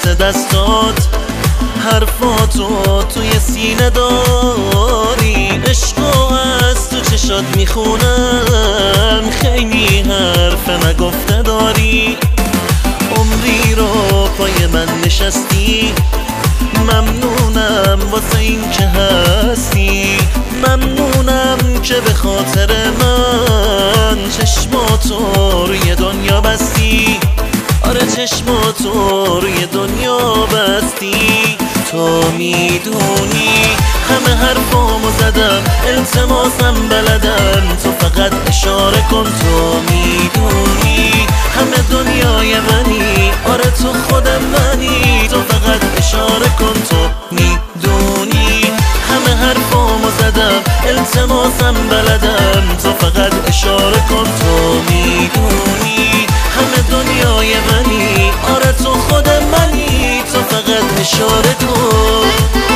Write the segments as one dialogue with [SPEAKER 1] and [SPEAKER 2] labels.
[SPEAKER 1] حس دستات، حرفاتو توی سینه داری، عشقو از تو چشات میخونم، خیلی حرف نگفته داری. عمری رو پای من نشستی، ممنونم واسه این که هستی، ممنونم که به خاطر من چشماتو روی دنیا بستی. آره چشماتو روی دنیا بستی. تو میدونی همه حرفامو زدم، التماسم بلدم، تو فقط اشاره کن. تو میدونی همه دنیای منی، آره تو خود منی، تو فقط اشاره کن. تو میدونی همه حرفامو زدم، التماسم بلدم، تو فقط اشاره کن. تو میدونی همه دنیای منی، آره تو خود منی، تو فقط اشاره کن.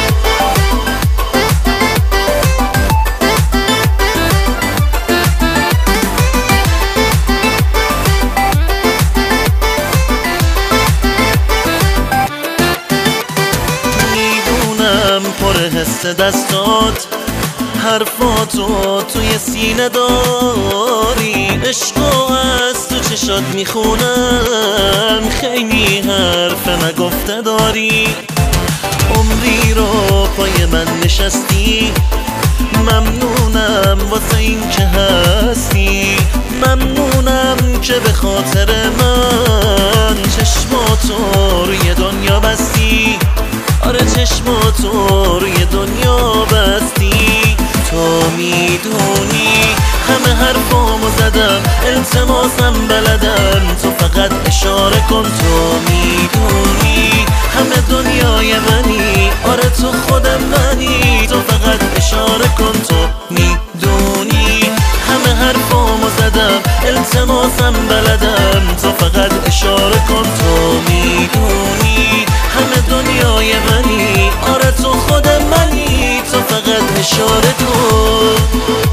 [SPEAKER 1] میدونم پر حس دستات، حرفاتو توی سینه داری، عشقو از تو چشات میخونم، خیلی حرف نگفته داری. عمری رو پای من نشستی، ممنونم واسه این که هستی، ممنونم که به خاطر من چشماتو روی دنیا بستی. آره چشماتو روی دنیا بستی. تو میدونی همه حرفامو زدم، التماسم بلدم، تو فقط اشاره کن. تو میدونی همه دنیای منی، آره تو خود منی، تو فقط اشاره کن. تو میدونی همه حرفامو زدم، التماسم بلدم، تو فقط اشاره کن. تو میدونی همه دنیای منی، آره تو خود منی، تو فقط اشاره کن.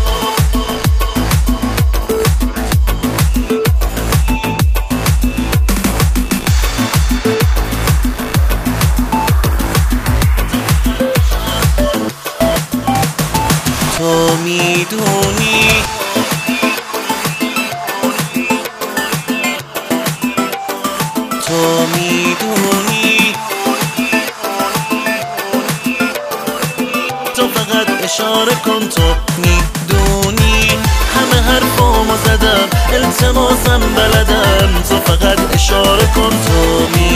[SPEAKER 1] تو میدونی تو میدونی تو فقط اشاره کن. تو میدونی همه حرفامو زدم، التماسم بلدم، تو فقط اشاره کن. تو